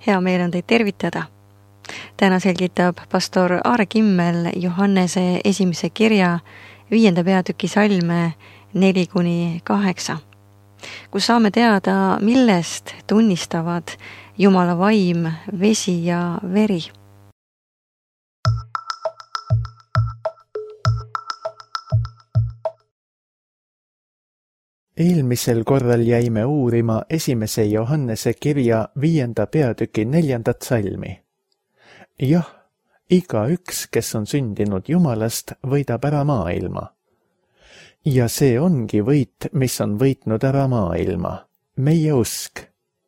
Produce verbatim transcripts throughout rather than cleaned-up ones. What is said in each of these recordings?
Hea meel on teid tervitada. Täna selgitab pastor Aare Kimmel Johannese esimese kirja viienda peatüki salme neli kuni kaheksa, kus saame teada, millest tunnistavad Jumala vaim, vesi ja veri. Eelmisel korral jäime uurima esimese Johannese kirja viienda peatüki neljandat salmi. Jah, iga üks, kes on sündinud Jumalast, võidab ära maailma. Ja see ongi võit, mis on võitnud ära maailma, meie usk.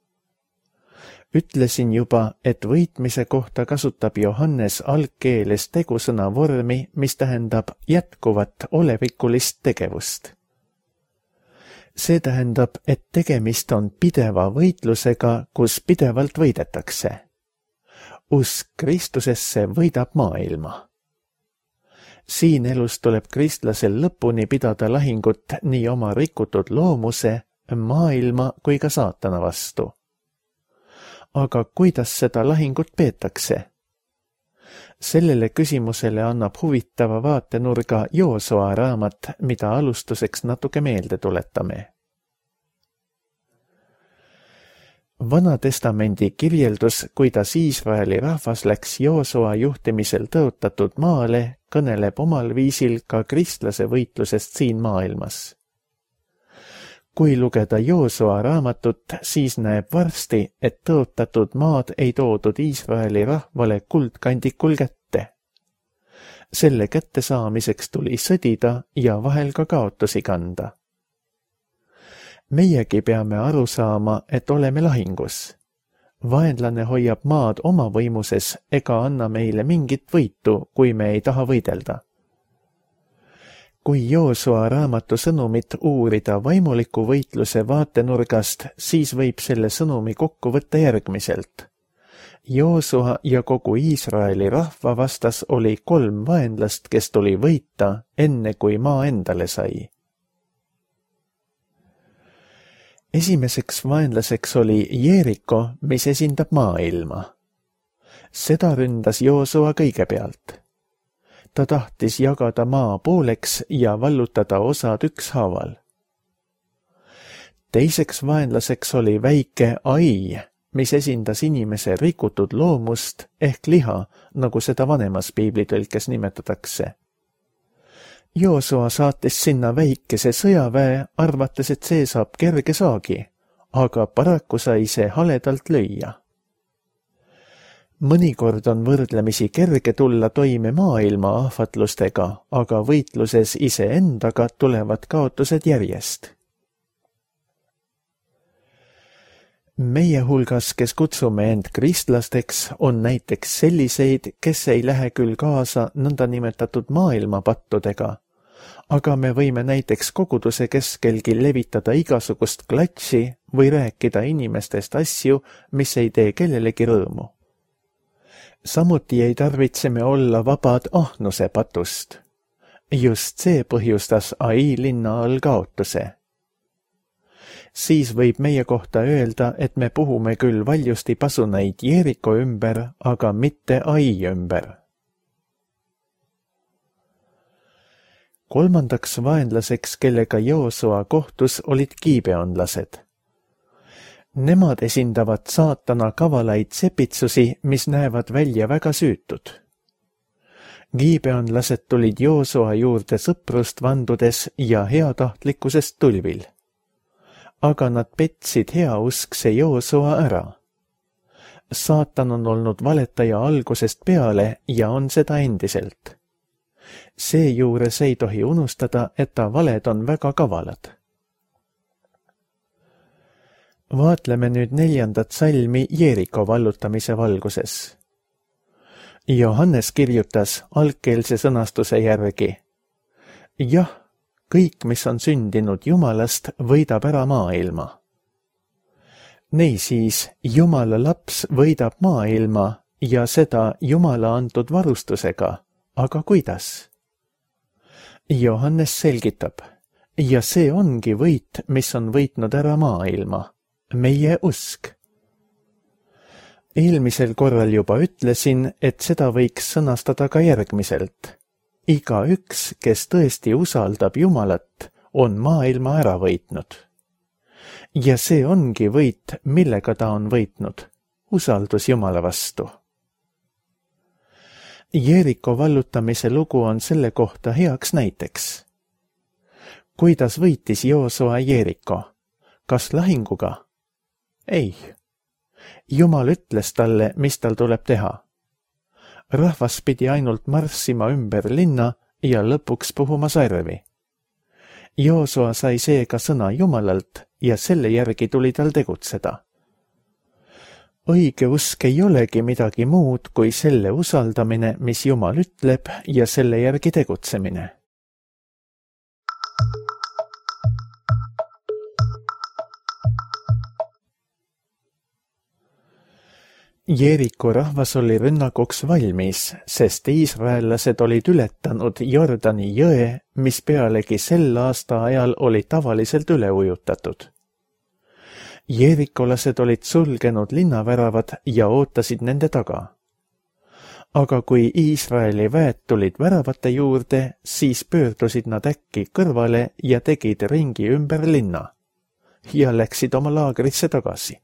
Ütlesin juba, et võitmise kohta kasutab Johannes algkeeles tegusõna vormi, mis tähendab jätkuvat olevikulist tegevust. See tähendab, et tegemist on pideva võitlusega, kus pidevalt võidetakse. Usk Kristusesse võidab maailma. Siin elus tuleb kristlasel lõpuni pidada lahingut nii oma rikutud loomuse, maailma kui ka saatana vastu. Aga kuidas seda lahingut peetakse? Sellele küsimusele annab huvitava vaatenurga Joosua raamat, mida alustuseks natuke meelde tuletame. Vana testamendi kirjeldus, kuidas Iisraeli rahvas läks Joosua juhtimisel tõotatud maale, kõneleb omal viisil ka kristlase võitlusest siin maailmas. Kui lugeda Joosua raamatut, siis näeb varsti, et tõotatud maad ei toodud Iisraeli rahvale kuldkandikul kätte. Selle kätte saamiseks tuli sõdida ja vahel ka kaotusi kanda. Meiegi peame aru saama, et oleme lahingus. Vaenlane hoiab maad oma võimuses ega anna meile mingit võitu, kui me ei taha võidelda. Kui Joosua raamatu sõnumit uurida vaimuliku võitluse vaatenurgast, siis võib selle sõnumi kokku võtta järgmiselt. Joosua ja kogu Iisraeli rahva vastas oli kolm vaenlast, kes tuli võita, enne kui maa endale sai. Esimeseks vaenlaseks oli Jeeriko, mis esindab maailma. Seda ründas Joosua kõigepealt. Ta tahtis jagada maa pooleks ja vallutada osad ükshaaval. Teiseks vaenlaseks oli väike Ai, mis esindas inimese rikutud loomust ehk liha, nagu seda vanemas piiblitõlkes nimetatakse. Joosua saatis sinna väikese sõjaväe, arvates, et see saab kerge saagi, aga paraku sai see haledalt lüüa. Mõnikord on võrdlemisi kerge tulla toime maailma ahvatlustega, aga võitluses iseendaga tulevad kaotused järjest. Meie hulgas, kes kutsume end kristlasteks, on näiteks selliseid, kes ei lähe küll kaasa nõndanimetatud maailmapattudega, aga me võime näiteks koguduse keskelgi levitada igasugust klatši või rääkida inimestest asju, mis ei tee kellelegi rõõmu. Samuti ei tarvitse me olla vabad ahnuse patust. Just see põhjustas Ai linna all kaotuse. Siis võib meie kohta öelda, et me puhume küll valjusti pasunaid Jeeriko ümber, aga mitte Ai ümber. Kolmandaks vaenlaseks, kellega Joosua kohtus, olid giibeonlased. Nemad esindavad saatana kavalaid sepitsusi, mis näevad välja väga süütud. Giibeonlased tulid Joosua juurde sõprust vandudes ja heatahtlikkusest tulvil. Aga nad petsid heauskse Joosua ära. Saatan on olnud valetaja algusest peale ja on seda endiselt. Seejuures ei tohi unustada, et ta valed on väga kavalad. Vaatleme nüüd neljandat salmi Jeeriko vallutamise valguses. Johannes kirjutas algkeelse sõnastuse järgi. Jah, kõik, mis on sündinud Jumalast, võidab ära maailma. Niisiis, Jumala laps võidab maailma ja seda Jumala antud varustusega, aga kuidas? Johannes selgitab, ja see ongi võit, mis on võitnud ära maailma. Meie usk. Eelmisel korral juba ütlesin, et seda võiks sõnastada ka järgmiselt. Igaüks, kes tõesti usaldab Jumalat, on maailma ära võitnud. Ja see ongi võit, millega ta on võitnud. Usaldus Jumala vastu. Jeeriko vallutamise lugu on selle kohta heaks näiteks. Kuidas võitis Joosua Jeeriko? Kas lahinguga? Ei. Jumal ütles talle, mis tal tuleb teha. Rahvas pidi ainult marssima ümber linna ja lõpuks puhuma sarvi. Joosua sai seega sõna Jumalalt ja selle järgi tuli tal tegutseda. Õige usk ei olegi midagi muud kui selle usaldamine, mis Jumal ütleb ja selle järgi tegutsemine. Jeeriko rahvas oli rünnakuks valmis, sest iisraellased olid ületanud Jordani jõe, mis pealegi sel aasta ajal oli tavaliselt üle ujutatud. Jeerikolased olid sulgenud linnaväravad ja ootasid nende taga. Aga kui Iisraeli väed tulid väravate juurde, siis pöördusid nad äkki kõrvale ja tegid ringi ümber linna ja läksid oma laagrisse tagasi.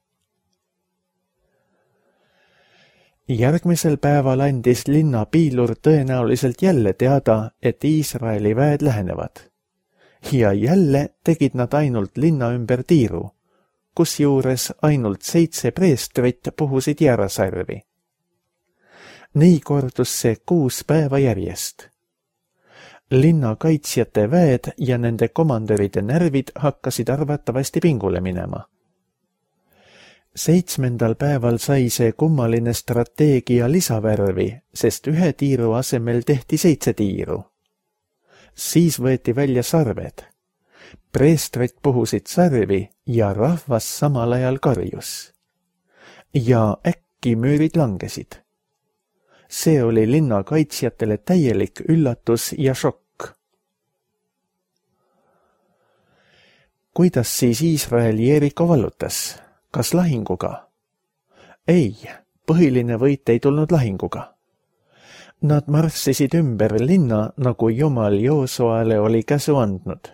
Järgmisel päeval andis linna piilur tõenäoliselt jälle teada, et Iisraeli väed lähenevad. Ja jälle tegid nad ainult linna ümber tiiru, kusjuures ainult seitse preestrit puhusid jäärasarvi. Nii kordus see kuus päeva järjest. Linna kaitsjate väed ja nende komandöride närvid hakkasid arvatavasti pingule minema. Seitsmendal päeval sai see kummaline strateegia lisavärvi, sest ühe tiiru asemel tehti seitse tiiru. Siis võeti välja sarved. Preestrid puhusid sarvi ja rahvas samal ajal karjus. Ja äkki müürid langesid. See oli linna kaitsjatele täielik üllatus ja šokk. Kuidas siis Iisrael Jeeriko vallutas? Kas lahinguga? Ei, põhiline võit ei tulnud lahinguga. Nad marssisid ümber linna, nagu Jumal Joosuale oli käsu andnud.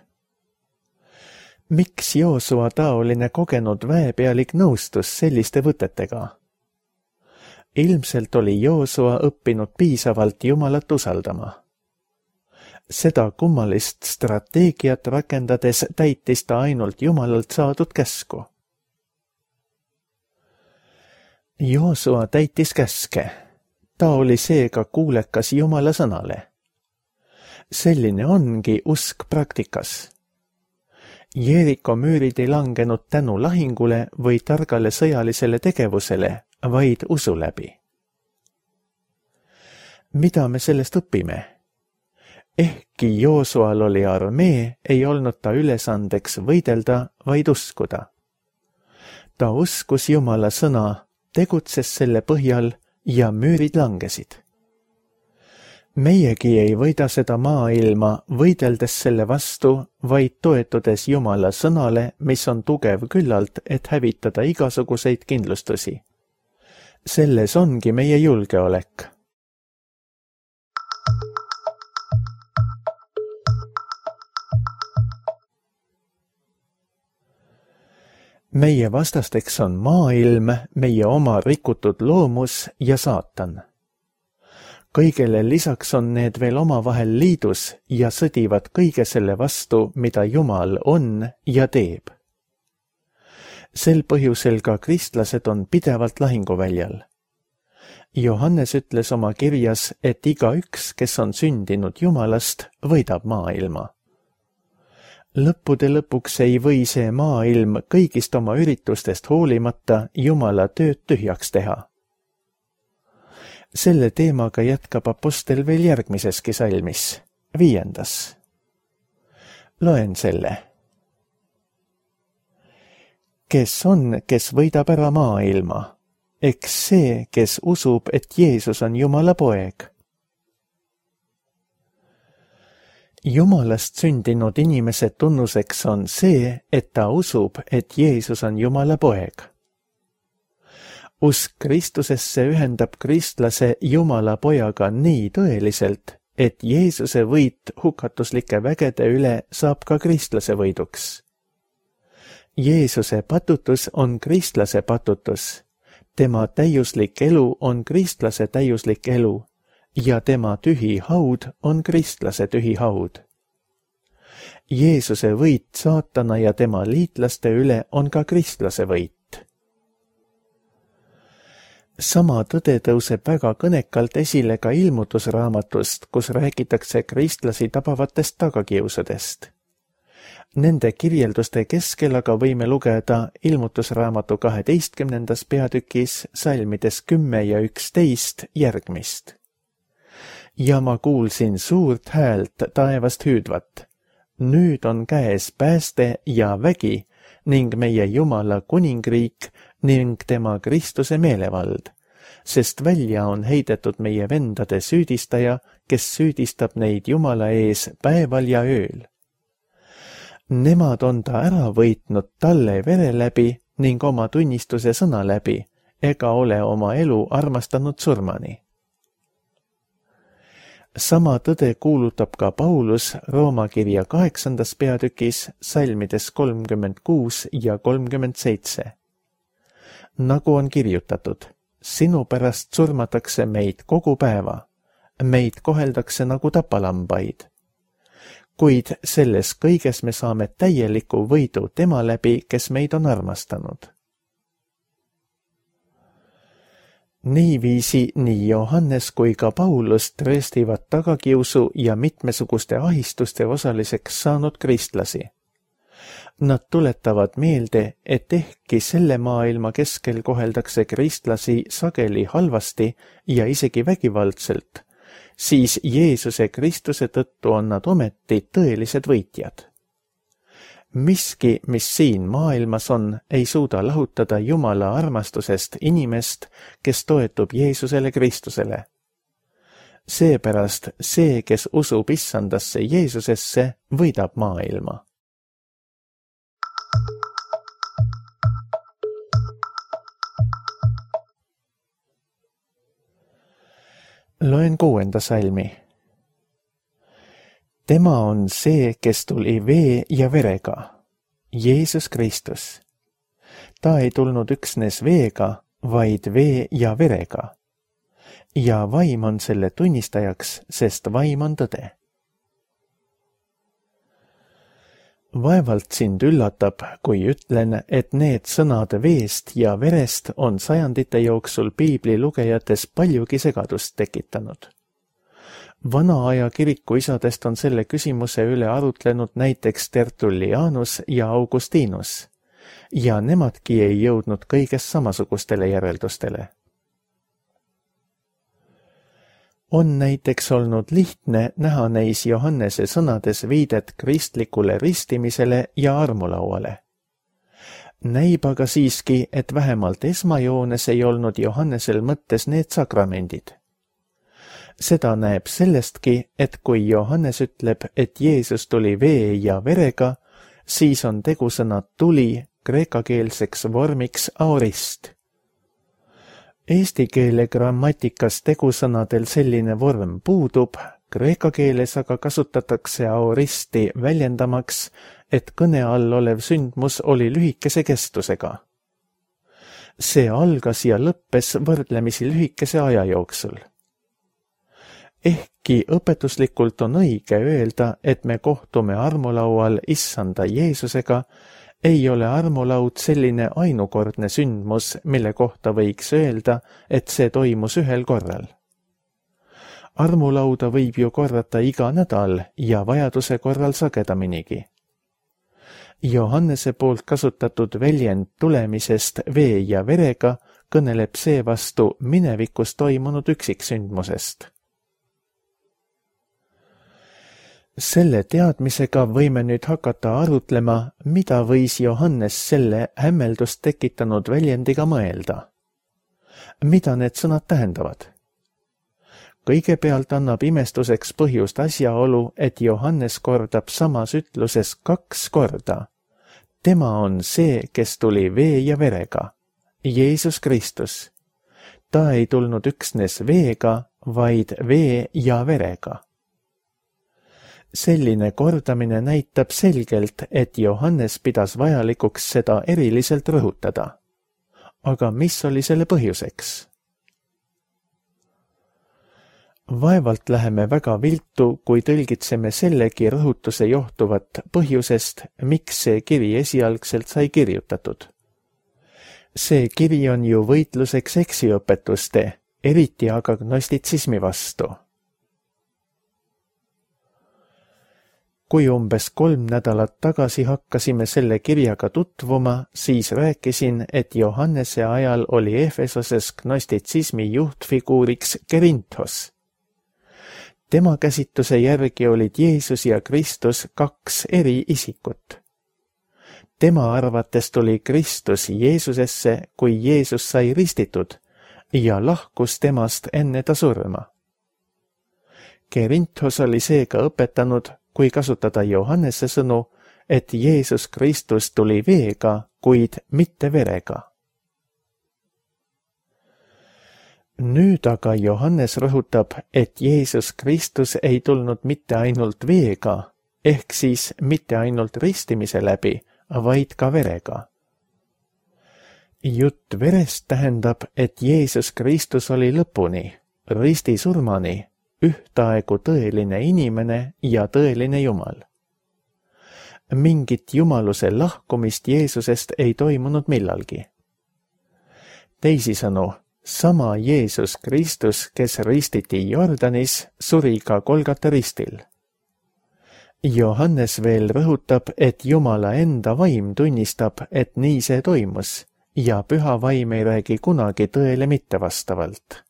Miks Joosua taoline kogenud väepealik nõustus selliste võtetega? Ilmselt oli Joosua õppinud piisavalt Jumalat usaldama. Seda kummalist strateegiat rakendades täitis ta ainult Jumalalt saadud käsku. Joosua täitis käske. Ta oli seega kuulekas Jumala sõnale. Selline ongi usk praktikas. Jeeriko müürid ei langenud tänu lahingule või targale sõjalisele tegevusele, vaid usu läbi. Mida me sellest õpime? Ehkki Joosual oli armee, ei olnud ta ülesandeks võidelda, vaid uskuda. Ta uskus Jumala sõna, tegutses selle põhjal ja müürid langesid. Meiegi ei võida seda maailma võideldes selle vastu, vaid toetudes Jumala sõnale, mis on tugev küllalt, et hävitada igasuguseid kindlustusi. Selles ongi meie julgeolek. Meie vastasteks on maailm, meie oma rikutud loomus ja saatan. Kõigele lisaks on need veel omavahel liidus ja sõdivad kõige selle vastu, mida Jumal on ja teeb. Sel põhjusel ka kristlased on pidevalt lahinguväljal. Johannes ütles oma kirjas, et igaüks, kes on sündinud Jumalast, võidab maailma. Lõppude lõpuks ei või see maailm kõigist oma üritustest hoolimata Jumala tööd tühjaks teha. Selle teemaga jätkab apostel veel järgmiseski salmis, viiendas. Loen selle. Kes on, kes võidab ära maailma? Eks see, kes usub, et Jeesus on Jumala poeg. Jumalast sündinud inimese tunnuseks on see, et ta usub, et Jeesus on Jumala poeg. Usk Kristusesse ühendab kristlase Jumala pojaga nii tõeliselt, et Jeesuse võit hukatuslike vägede üle saab ka kristlase võiduks. Jeesuse patutus on kristlase patutus, tema täiuslik elu on kristlase täiuslik elu ja tema tühi haud on kristlase tühi haud. Jeesuse võit saatana ja tema liitlaste üle on ka kristlase võit. Sama tõde tõuseb väga kõnekalt esile ka ilmutusraamatust, kus räägitakse kristlasi tabavatest tagakiusadest. Nende kirjelduste keskel aga võime lugeda ilmutusraamatu kaheteistkümnendas peatükis salmides kümme ja üksteist järgmist. Ja ma kuulsin suurt häält taevast hüüdvat. Nüüd on käes pääste ja vägi ning meie Jumala kuningriik ning tema Kristuse meelevald, sest välja on heidetud meie vendade süüdistaja, kes süüdistab neid Jumala ees päeval ja ööl. Nemad on ta ära võitnud talle vere läbi ning oma tunnistuse sõna läbi, ega ole oma elu armastanud surmani. Sama tõde kuulutab ka Paulus Rooma kirja kaheksandas peatükis salmides kolmkümmend kuus ja kolmkümmend seitse. Nagu on kirjutatud, sinu pärast surmatakse meid kogu päeva, meid koheldakse nagu tapalambaid. Kuid selles kõiges me saame täieliku võidu tema läbi, kes meid on armastanud. Niiviisi nii Johannes kui ka Paulus tõestivad tagakiusu ja mitmesuguste ahistuste osaliseks saanud kristlasi. Nad tuletavad meelde, et ehkki selle maailma keskel koheldakse kristlasi sageli halvasti ja isegi vägivaldselt, siis Jeesuse Kristuse tõttu on nad ometi tõelised võitjad. Miski, mis siin maailmas on, ei suuda lahutada Jumala armastusest inimest, kes toetub Jeesusele Kristusele. Seepärast see, kes usub issandasse Jeesusesse, võidab maailma. Loen kuuenda salmi. Tema on see, kes tuli vee ja verega, Jeesus Kristus. Ta ei tulnud üksnes veega, vaid vee ja verega. Ja vaim on selle tunnistajaks, sest vaim on tõde. Vaevalt sind üllatab, kui ütlen, et need sõnad veest ja verest on sajandite jooksul piibli lugejates paljugi segadust tekitanud. Vana aja kiriku isadest on selle küsimuse üle arutlenud näiteks Tertullianus ja Augustinus, ja nemadki ei jõudnud kõigest samasugustele järeldustele. On näiteks olnud lihtne näha neis Johannese sõnades viidet kristlikule ristimisele ja armulauale. Näib aga siiski, et vähemalt esmajoones ei olnud Johannesel mõttes need sakramendid. Seda näeb sellestki, et kui Johannes ütleb, et Jeesus tuli vee ja verega, siis on tegusõna tuli kreekakeelseks vormiks aorist. Eesti keele grammatikas tegusõnadel selline vorm puudub, kreeka keeles aga kasutatakse aoristi väljendamaks, et kõne all olev sündmus oli lühikese kestusega. See algas ja lõppes võrdlemisi lühikese aja jooksul. Ehkki õpetuslikult on õige öelda, et me kohtume armulaual issanda Jeesusega, ei ole armulaud selline ainukordne sündmus, mille kohta võiks öelda, et see toimus ühel korral. Armulauda võib ju korrata iga nädal ja vajaduse korral sagedaminigi. Johannese poolt kasutatud väljend tulemisest vee ja verega kõneleb seevastu minevikus toimunud üksiksündmusest. Selle teadmisega võime nüüd hakata arutlema, mida võis Johannes selle hämmeldust tekitanud väljendiga mõelda. Mida need sõnad tähendavad? Kõigepealt annab imestuseks põhjust asjaolu, et Johannes kordab samas ütluses kaks korda. Tema on see, kes tuli vee ja verega, Jeesus Kristus. Ta ei tulnud üksnes veega, vaid vee ja verega. Selline kordamine näitab selgelt, et Johannes pidas vajalikuks seda eriliselt rõhutada. Aga mis oli selle põhjuseks? Vaevalt läheme väga viltu, kui tõlgitseme sellegi rõhutuse johtuvat põhjusest, miks see kiri esialgselt sai kirjutatud. See kiri on ju võitluseks eksiõpetuste, eriti aga gnostitsismi vastu. Kui umbes kolm nädalat tagasi hakkasime selle kirjaga tutvuma, siis rääkisin, et Johannese ajal oli Efesoses gnostitsismi juhtfiguuriks Kerinthos. Tema käsitluse järgi olid Jeesus ja Kristus kaks eri isikut. Tema arvates tuli Kristus Jeesusesse, kui Jeesus sai ristitud ja lahkus temast enne ta surma. Kerinthos oli seega õpetanud, kui kasutada Johannese sõnu, et Jeesus Kristus tuli veega, kuid mitte verega. Nüüd aga Johannes rõhutab, et Jeesus Kristus ei tulnud mitte ainult veega, ehk siis mitte ainult ristimise läbi, vaid ka verega. Jutt verest tähendab, et Jeesus Kristus oli lõpuni, ristisurmani, ühtaegu tõeline inimene ja tõeline Jumal. Mingit jumaluse lahkumist Jeesusest ei toimunud millalgi. Teisisõnu, sama Jeesus Kristus, kes ristiti Jordanis, suri ka Golgata ristil. Johannes veel rõhutab, et Jumala enda vaim tunnistab, et nii see toimus ja püha vaim ei räägi kunagi tõele mittevastavalt.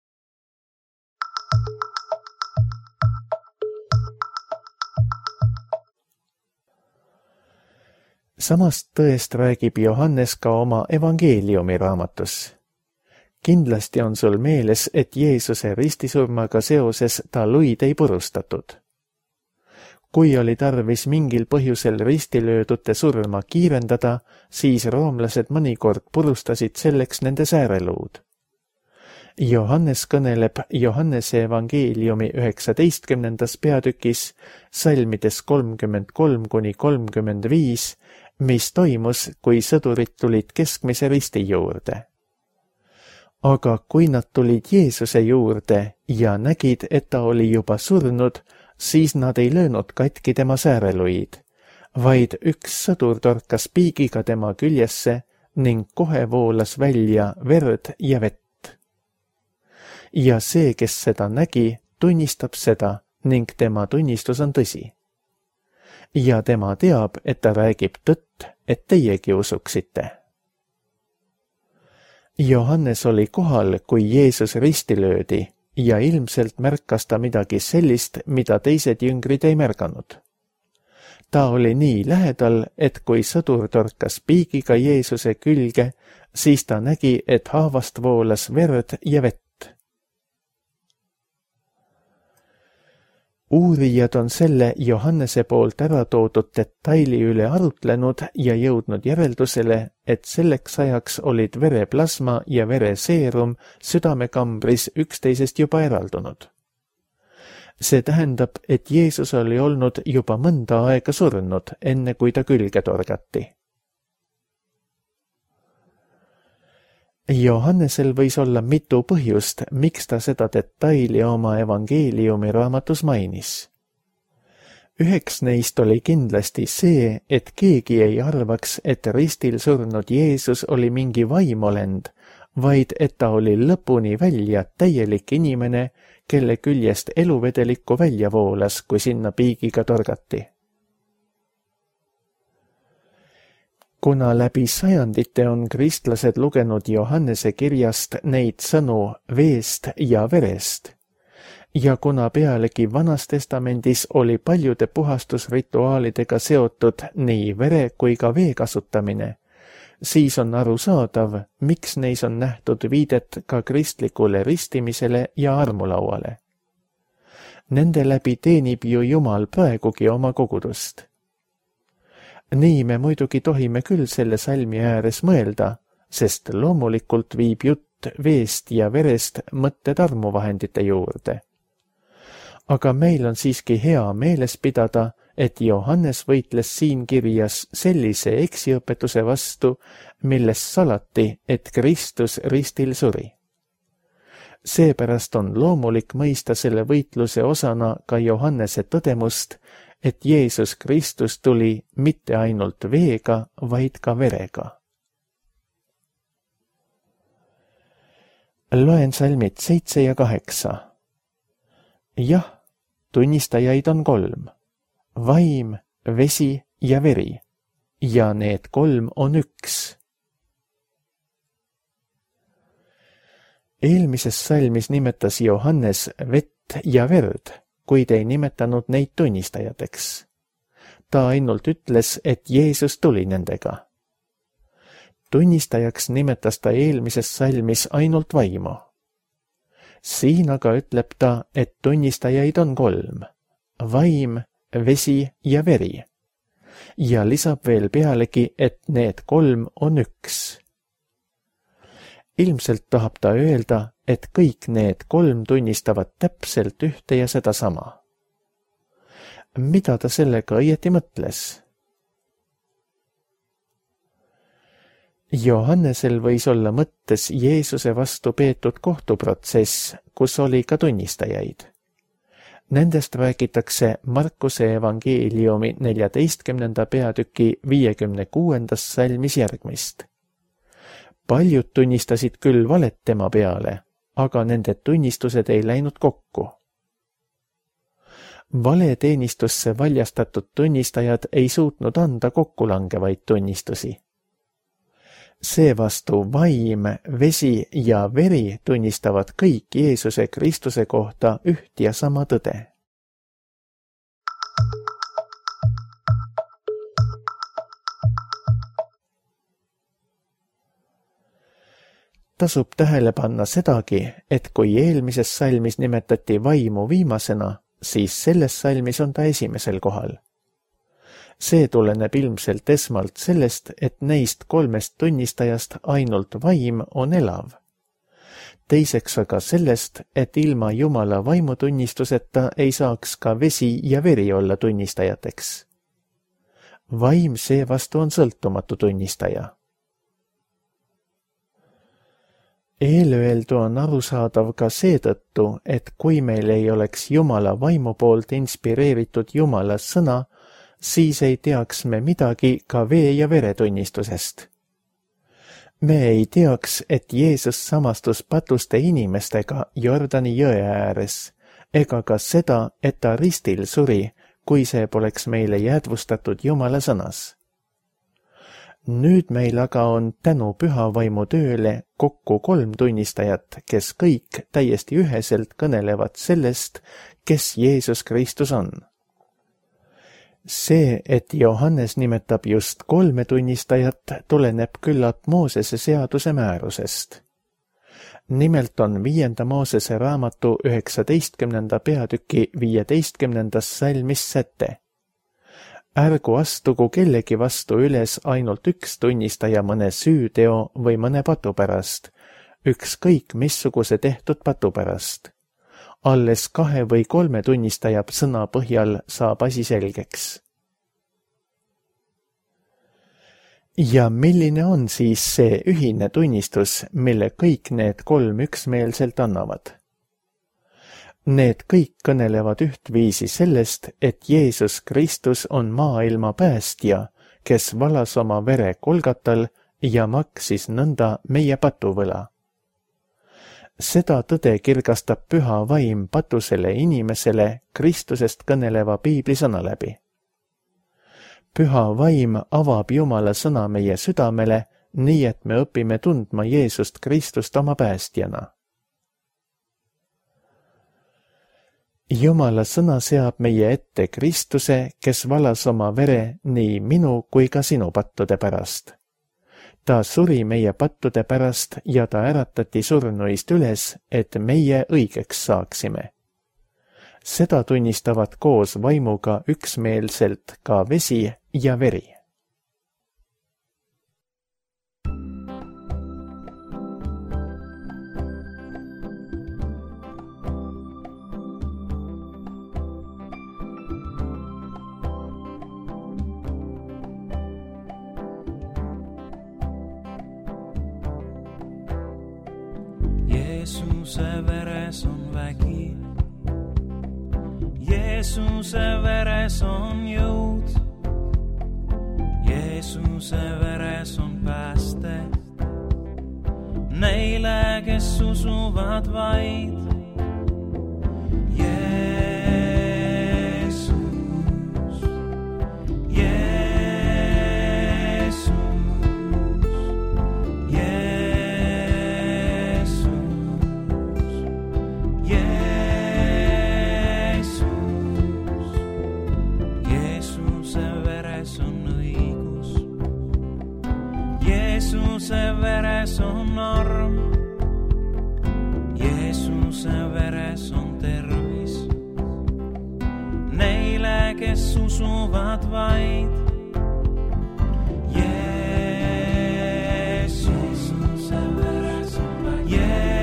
Samast tõest räägib Johannes ka oma evangeeliumi raamatus. Kindlasti on sul meeles, et Jeesuse ristisurmaga seoses ta luid ei purustatud. Kui oli tarvis mingil põhjusel ristilöödute surma kiirendada, siis roomlased mõnikord purustasid selleks nende sääreluud. Johannes kõneleb Johannese evangeeliumi üheksateistkümnendas peatükis, salmides kolmkümmend kolm kuni kolmkümmend viis, mis toimus, kui sõdurid tulid keskmise risti juurde. Aga kui nad tulid Jeesuse juurde ja nägid, et ta oli juba surnud, siis nad ei löönud katki tema sääreluid, vaid üks sõdur torkas piigiga tema küljesse ning kohe voolas välja verd ja vett. Ja see, kes seda nägi, tunnistab seda ning tema tunnistus on tõsi. Ja tema teab, et ta räägib tõtt, et teiegi usuksite. Johannes oli kohal, kui Jeesus risti löödi ja ilmselt märkas ta midagi sellist, mida teised jüngrid ei märganud. Ta oli nii lähedal, et kui sõdur torkas piigiga Jeesuse külge, siis ta nägi, et haavast voolas verd ja vett. Uurijad on selle Johannese poolt ära toodud detaili üle arutlenud ja jõudnud järeldusele, et selleks ajaks olid vereplasma ja vereseerum südamekambris üksteisest juba eraldunud. See tähendab, et Jeesus oli olnud juba mõnda aega surnud, enne kui ta külge torgati. Johannesel võis olla mitu põhjust, miks ta seda detaili oma evangeeliumi raamatus mainis. Üheks neist oli kindlasti see, et keegi ei arvaks, et ristil surnud Jeesus oli mingi vaimolend, vaid et ta oli lõpuni välja täielik inimene, kelle küljest eluvedelikku välja voolas, kui sinna piigiga torgati. Kuna läbi sajandite on kristlased lugenud Johannese kirjast neid sõnu veest ja verest, ja kuna pealegi Vanas Testamendis oli paljude puhastusrituaalidega seotud nii vere kui ka vee kasutamine, siis on arusaadav, miks neis on nähtud viidet ka kristlikule ristimisele ja armulauale. Nende läbi teenib ju Jumal praegugi oma kogudust. Nii me muidugi tohime küll selle salmi ääres mõelda, sest loomulikult viib jutt veest ja verest mõtted armuvahendite juurde. Aga meil on siiski hea meeles pidada, et Johannes võitles siin kirjas sellise eksiõpetuse vastu, milles salati, et Kristus ristil suri. Seepärast on loomulik mõista selle võitluse osana ka Johannese tõdemust, et Jeesus Kristus tuli mitte ainult veega, vaid ka verega. Loen salmid seitse ja kaheksa. Jah, tunnistajaid on kolm, vaim, vesi ja veri, ja need kolm on üks. Eelmises salmis nimetas Johannes vett ja verd, kuid ei nimetanud neid tunnistajateks. Ta ainult ütles, et Jeesus tuli nendega. Tunnistajaks nimetas ta eelmises salmis ainult vaimu. Siin aga ütleb ta, et tunnistajaid on kolm, vaim, vesi ja veri, ja lisab veel pealegi, et need kolm on üks. Ilmselt tahab ta öelda, et kõik need kolm tunnistavad täpselt ühte ja sedasama. Mida ta sellega õieti mõtles? Johannesel võis olla mõttes Jeesuse vastu peetud kohtuprotsess, kus oli ka tunnistajaid. Nendest räägitakse Markuse evangeeliumi neljateistkümnenda peatüki viiekümne kuuendas salmis järgmist. Paljud tunnistasid küll valet tema peale, aga nende tunnistused ei läinud kokku. Valeteenistusse valjastatud tunnistajad ei suutnud anda kokkulangevaid tunnistusi. Seevastu vaim, vesi ja veri tunnistavad kõik Jeesuse Kristuse kohta üht ja sama tõde. Tasub tähele panna sedagi, et kui eelmises salmis nimetati vaimu viimasena, siis selles salmis on ta esimesel kohal. See tuleneb ilmselt esmalt sellest, et neist kolmest tunnistajast ainult vaim on elav. Teiseks aga sellest, et ilma Jumala vaimutunnistuseta ei saaks ka vesi ja veri olla tunnistajateks. Vaim seevastu on sõltumatu tunnistaja. Eelöeldu on arusaadav ka seetõttu, et kui meil ei oleks Jumala vaimu poolt inspireeritud Jumala sõna, siis ei teaks me midagi ka vee ja vere tunnistusest. Me ei teaks, et Jeesus samastus patuste inimestega Jordani jõe ääres, ega ka seda, et ta ristil suri, kui see poleks meile jäädvustatud Jumala sõnas. Nüüd meil aga on tänu püha vaimu tööle kokku kolm tunnistajat, kes kõik täiesti üheselt kõnelevad sellest, kes Jeesus Kristus on. See, et Johannes nimetab just kolme tunnistajat, tuleneb küllap Moosese seaduse määrusest. Nimelt on viienda Moosese raamatu üheksateistkümnenda peatüki viieteistkümnendas salmis säte. Ärgu astugu kellegi vastu üles ainult üks tunnistaja mõne süüteo või mõne patu pärast, ükskõik missuguse tehtud patu pärast. Alles kahe või kolme tunnistaja sõna põhjal saab asi selgeks. Ja milline on siis see ühine tunnistus, mille kõik need kolm üksmeelselt annavad? Need kõik kõnelevad ühtviisi sellest, et Jeesus Kristus on maailma päästja, kes valas oma vere Kolgatal ja maksis nõnda meie patuvõla. Seda tõde kirgastab püha vaim patusele inimesele Kristusest kõneleva piiblisõna läbi. Püha vaim avab Jumala sõna meie südamele, nii et me õpime tundma Jeesust Kristust oma päästjana. Jumala sõna seab meie ette Kristuse, kes valas oma vere nii minu kui ka sinu pattude pärast. Ta suri meie pattude pärast ja ta äratati surnuist üles, et meie õigeks saaksime. Seda tunnistavad koos vaimuga üksmeelselt ka vesi ja veri. Jeesuse veres on vägi, Jeesuse veres on jõud, Jeesuse veres on pääste neile, kes usuvad vaid. Jeesus, Jeesus, Jeesus, Jeesus, Jeesuse veres on õigus, Jeesuse veres on arm, Jeesuse veres on tervis neile, kes usuvad vaid. Jeesuse veres on vägi,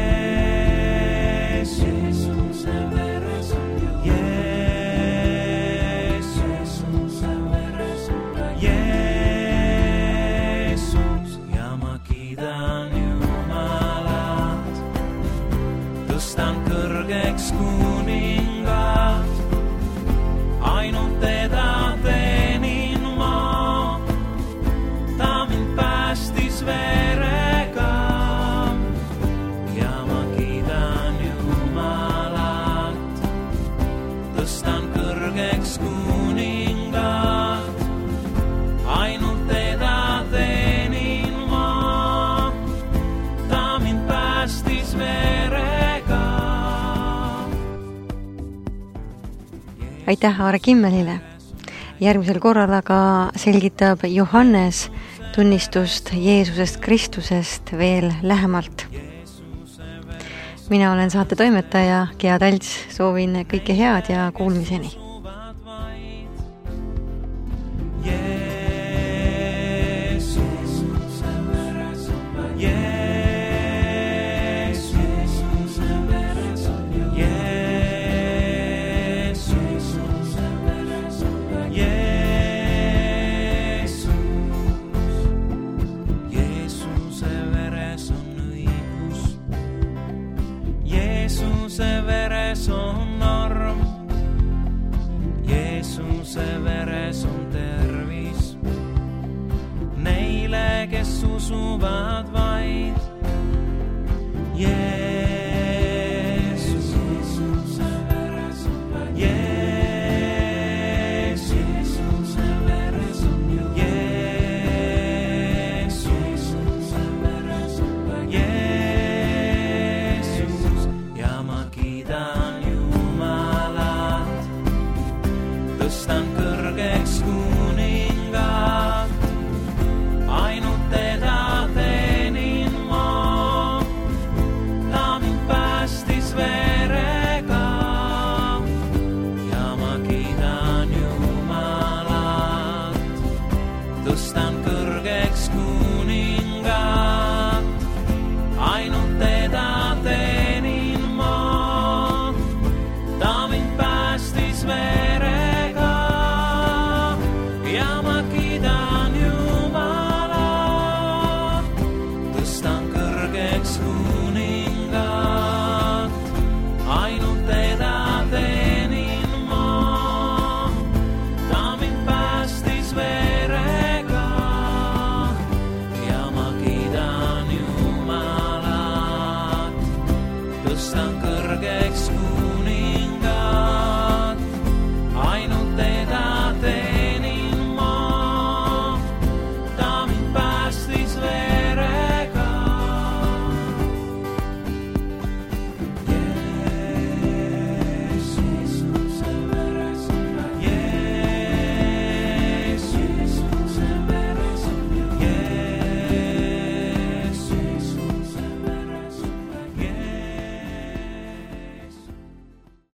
Jeesuse veres on jõud, Jeesuse veres on vägi, Jeesus. Ja ma kiidan Jumalat, tõstan kõrgeks kuningat, ainult teda teenin ma. Ta mind päästis verega ja ma kiidan Jumalat, tõstan kõrgeks kuningat, ainult teda teenin ma. Ta mind päästis verega. Aitäh Aare Kimmelile. Järgmisel korral aga selgitab Johannes tunnistust Jeesusest Kristusest veel lähemalt. Mina olen saate toimetaja Gea Talts, soovin kõike head ja kuulmiseni. Jeesuse veres on arm, Jeesuse veres on tervis neile, kes usuvad vaid. Jeesus.